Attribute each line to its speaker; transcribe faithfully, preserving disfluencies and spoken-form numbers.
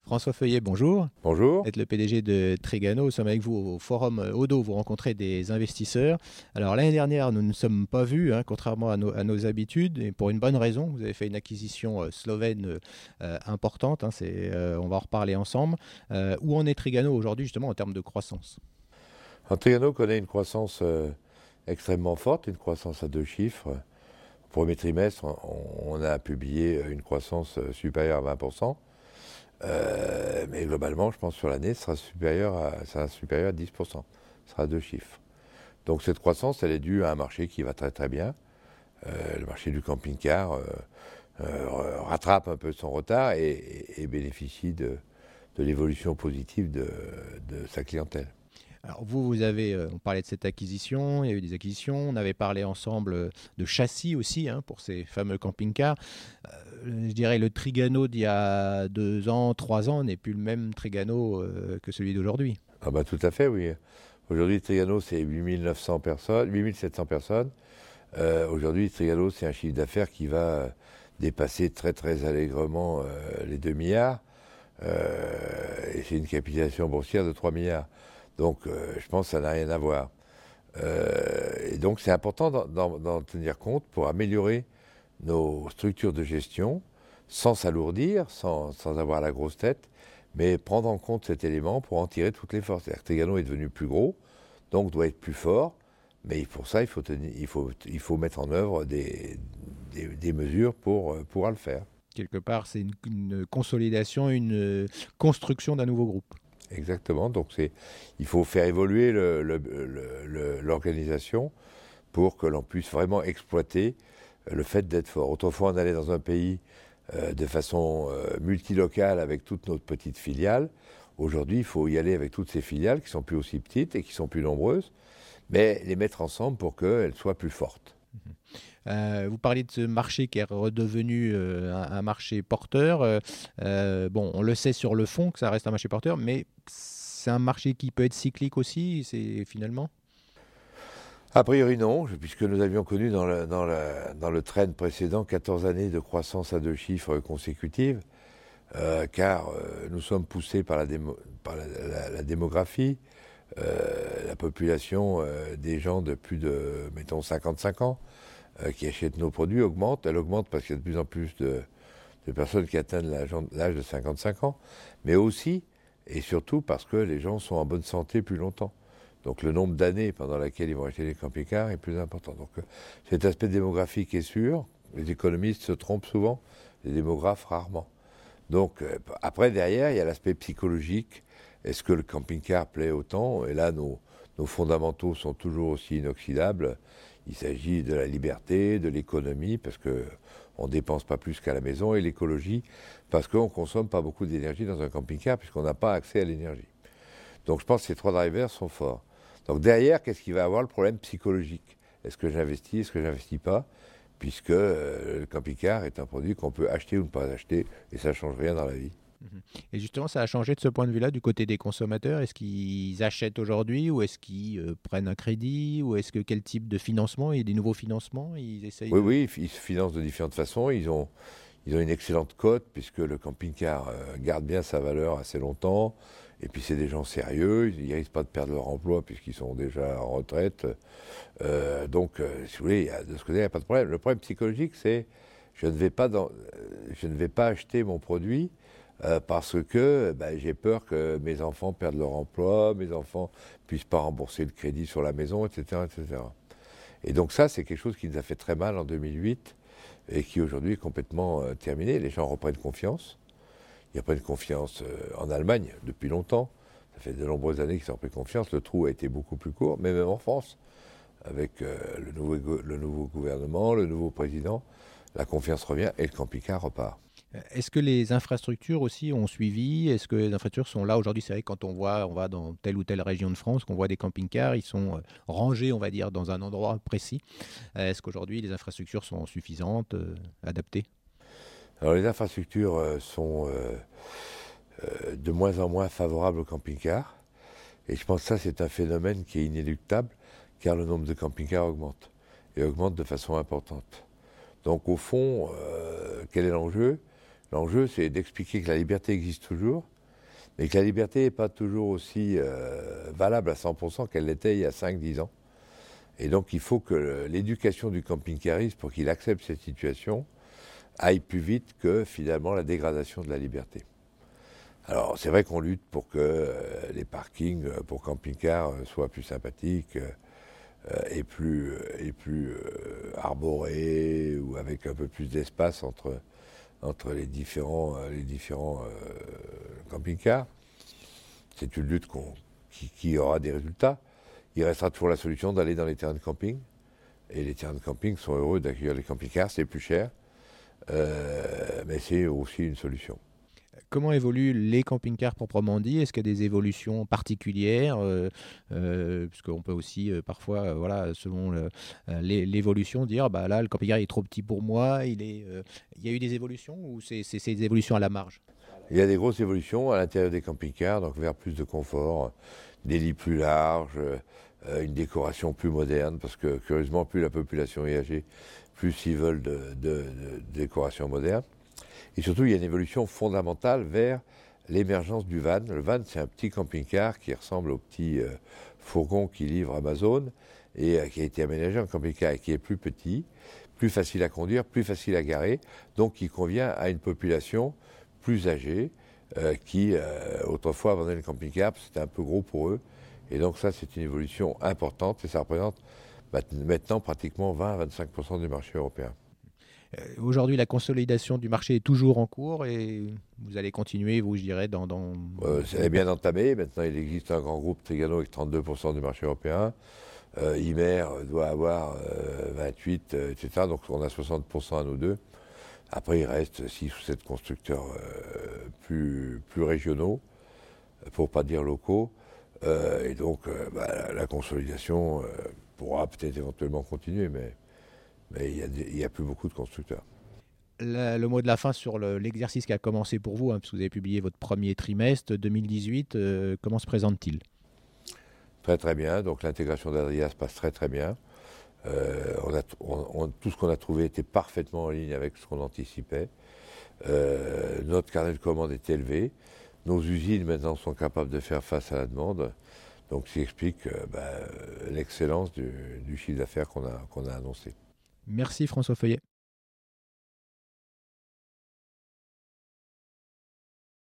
Speaker 1: François Feuillet, bonjour.
Speaker 2: Bonjour.
Speaker 1: Vous êtes le P D G de Trigano. Nous sommes avec vous au Forum Odo. Vous rencontrez des investisseurs. Alors l'année dernière, nous ne nous sommes pas vus, hein, contrairement à nos, à nos habitudes, et pour une bonne raison. Vous avez fait une acquisition euh, slovène euh, importante. Hein, c'est, euh, on va en reparler ensemble. Euh, où en est Trigano aujourd'hui, justement, en termes de croissance?
Speaker 2: Alors, Trigano connaît une croissance euh, extrêmement forte, une croissance à deux chiffres. Au premier trimestre, on, on a publié une croissance euh, supérieure à vingt pour cent. Euh, mais globalement, je pense sur l'année, ça sera supérieur à, ça sera supérieur à dix pour cent. Ce sera à deux chiffres. Donc cette croissance, elle est due à un marché qui va très très bien. Euh, le marché du camping-car euh, euh, rattrape un peu son retard et, et, et bénéficie de, de l'évolution positive de, de sa clientèle.
Speaker 1: Alors vous, vous avez, euh, on parlait de cette acquisition, il y a eu des acquisitions, on avait parlé ensemble euh, de châssis aussi, hein, pour ces fameux camping-cars. Euh, je dirais le Trigano d'il y a deux ans, trois ans n'est plus le même Trigano euh, que celui d'aujourd'hui.
Speaker 2: Ah bah tout à fait, oui. Aujourd'hui, Trigano, c'est huit mille neuf cents personnes, huit mille sept cents personnes. Euh, aujourd'hui, Trigano, c'est un chiffre d'affaires qui va dépasser très très allègrement euh, les deux milliards. Euh, et c'est une capitalisation boursière de trois milliards. Donc, euh, je pense que ça n'a rien à voir. Euh, et donc, c'est important d'en, d'en, d'en tenir compte pour améliorer nos structures de gestion, sans s'alourdir, sans, sans avoir la grosse tête, mais prendre en compte cet élément pour en tirer toutes les forces. C'est-à-dire que Trigano est devenu plus gros, donc doit être plus fort, mais pour ça, il faut, tenir, il faut, il faut mettre en œuvre des, des, des mesures pour pouvoir le faire.
Speaker 1: Quelque part, c'est une, une consolidation, une construction d'un nouveau groupe.
Speaker 2: Exactement, donc c'est, il faut faire évoluer le, le, le, le, l'organisation pour que l'on puisse vraiment exploiter le fait d'être fort. Autrefois, on allait dans un pays euh, de façon euh, multilocale avec toutes nos petites filiales. Aujourd'hui, il faut y aller avec toutes ces filiales qui sont plus aussi petites et qui sont plus nombreuses, mais les mettre ensemble pour qu'elles soient plus fortes.
Speaker 1: Mmh. Euh, vous parliez de ce marché qui est redevenu euh, un, un marché porteur. Euh, euh, bon, on le sait sur le fond que ça reste un marché porteur, mais c'est un marché qui peut être cyclique aussi, c'est finalement.
Speaker 2: A priori non, puisque nous avions connu dans le, dans le, dans le trend précédent quatorze années de croissance à deux chiffres consécutives, euh, car euh, nous sommes poussés par la, démo, par la, la, la démographie, euh, la population euh, des gens de plus de, mettons, cinquante-cinq ans, euh, qui achètent nos produits augmente. Elle augmente parce qu'il y a de plus en plus de, de personnes qui atteignent l'âge, l'âge de cinquante-cinq ans, mais aussi et surtout parce que les gens sont en bonne santé plus longtemps. Donc le nombre d'années pendant lesquelles ils vont acheter des camping-cars est plus important. Donc euh, cet aspect démographique est sûr. Les économistes se trompent souvent, les démographes rarement. Donc euh, après, derrière, il y a l'aspect psychologique. Est-ce que le camping-car plaît autant? Et là, nos, nos fondamentaux sont toujours aussi inoxydables. Il s'agit de la liberté, de l'économie, parce qu'on ne dépense pas plus qu'à la maison, et l'écologie, parce qu'on ne consomme pas beaucoup d'énergie dans un camping-car, puisqu'on n'a pas accès à l'énergie. Donc je pense que ces trois drivers sont forts. Donc derrière, qu'est-ce qui va avoir le problème psychologique? Est-ce que j'investis, est-ce que j'investis pas? Puisque euh, le camping-car est un produit qu'on peut acheter ou ne pas acheter, et ça ne change rien dans la vie.
Speaker 1: Et justement, ça a changé de ce point de vue-là du côté des consommateurs. Est-ce qu'ils achètent aujourd'hui ou est-ce qu'ils euh, prennent un crédit ou est-ce que quel type de financement? Il y a des nouveaux financements? Ils essayent
Speaker 2: Oui,
Speaker 1: de...
Speaker 2: oui, ils se financent de différentes façons. Ils ont, ils ont une excellente cote puisque le camping-car euh, garde bien sa valeur assez longtemps. Et puis c'est des gens sérieux, ils ne risquent pas de perdre leur emploi puisqu'ils sont déjà en retraite. Euh, donc, euh, si vous voulez, y a, de ce côté, il n'y a pas de problème. Le problème psychologique, c'est je ne vais pas dans, je ne vais pas acheter mon produit euh, parce que ben, j'ai peur que mes enfants perdent leur emploi, mes enfants ne puissent pas rembourser le crédit sur la maison, et cetera, et cetera. Et donc ça, c'est quelque chose qui nous a fait très mal en deux mille huit et qui aujourd'hui est complètement euh, terminé. Les gens reprennent confiance. Ils reprennent confiance euh, en Allemagne depuis longtemps. Ça fait de nombreuses années qu'ils ont repris confiance. Le trou a été beaucoup plus court, mais même en France, avec euh, le, nouveau, le nouveau gouvernement, le nouveau président, la confiance revient et le camping-car repart.
Speaker 1: Est-ce que les infrastructures aussi ont suivi? Est-ce que les infrastructures sont là aujourd'hui? C'est vrai que quand on voit, on va dans telle ou telle région de France, qu'on voit des camping-cars, ils sont rangés, on va dire, dans un endroit précis. Est-ce qu'aujourd'hui les infrastructures sont suffisantes, euh, adaptées?
Speaker 2: Alors les infrastructures euh, sont euh, euh, de moins en moins favorables au camping-car. Et je pense que ça, c'est un phénomène qui est inéluctable, car le nombre de camping-cars augmente, et augmente de façon importante. Donc au fond, euh, quel est l'enjeu? L'enjeu, c'est d'expliquer que la liberté existe toujours, mais que la liberté n'est pas toujours aussi euh, valable à cent pour cent qu'elle l'était il y a cinq dix ans. Et donc il faut que l'éducation du camping-cariste, pour qu'il accepte cette situation, aille plus vite que finalement la dégradation de la liberté. Alors c'est vrai qu'on lutte pour que euh, les parkings pour camping-cars soient plus sympathiques euh, et plus, et plus euh, arborés, ou avec un peu plus d'espace entre, entre les différents, les différents euh, camping-cars. C'est une lutte qu'on, qui, qui aura des résultats. Il restera toujours la solution d'aller dans les terrains de camping. Et les terrains de camping sont heureux d'accueillir les camping-cars, c'est plus cher, euh, mais c'est aussi une solution.
Speaker 1: Comment évoluent les camping-cars proprement dit? Est-ce qu'il y a des évolutions particulières euh, euh, Puisqu'on peut aussi euh, parfois, euh, voilà, selon le, euh, l'évolution, dire bah là le camping-car est trop petit pour moi. Il, est, euh, il y a eu des évolutions ou c'est, c'est, c'est des évolutions à la marge?
Speaker 2: Il y a des grosses évolutions à l'intérieur des camping-cars, donc vers plus de confort, des lits plus larges, euh, une décoration plus moderne, parce que curieusement, plus la population est âgée, plus ils veulent de, de, de décoration moderne. Et surtout, il y a une évolution fondamentale vers l'émergence du van. Le van, c'est un petit camping-car qui ressemble au petit euh, fourgon qui livre Amazon et euh, qui a été aménagé en camping-car et qui est plus petit, plus facile à conduire, plus facile à garer, donc qui convient à une population plus âgés, euh, qui euh, autrefois abandonnaient le camping-car, c'était un peu gros pour eux. Et donc ça, c'est une évolution importante et ça représente maintenant pratiquement vingt à vingt-cinq pour cent du marché européen.
Speaker 1: Euh, aujourd'hui, la consolidation du marché est toujours en cours et vous allez continuer, vous, je dirais, dans... dans...
Speaker 2: Euh, c'est bien entamé. Maintenant, il existe un grand groupe, Trigano, avec trente-deux pour cent du marché européen. Euh, Imer doit avoir euh, vingt-huit, euh, et cetera. Donc on a soixante pour cent à nous deux. Après, il reste six ou sept constructeurs euh, plus, plus régionaux, pour ne pas dire locaux. Euh, et donc, euh, bah, la, la consolidation euh, pourra peut-être éventuellement continuer, mais mais il n'y a, a plus beaucoup de constructeurs.
Speaker 1: La, le mot de la fin sur le, l'exercice qui a commencé pour vous, hein, parce que vous avez publié votre premier trimestre deux mille dix-huit, euh, comment se présente-t-il?
Speaker 2: Très très bien, donc l'intégration d'Adria se passe très très bien. Euh, on a, on, on, tout ce qu'on a trouvé était parfaitement en ligne avec ce qu'on anticipait. Euh, notre carnet de commandes est élevé. Nos usines maintenant sont capables de faire face à la demande. Donc, ce qui explique euh, bah, l'excellence du, du chiffre d'affaires qu'on a, qu'on a annoncé.
Speaker 1: Merci François Feuillet.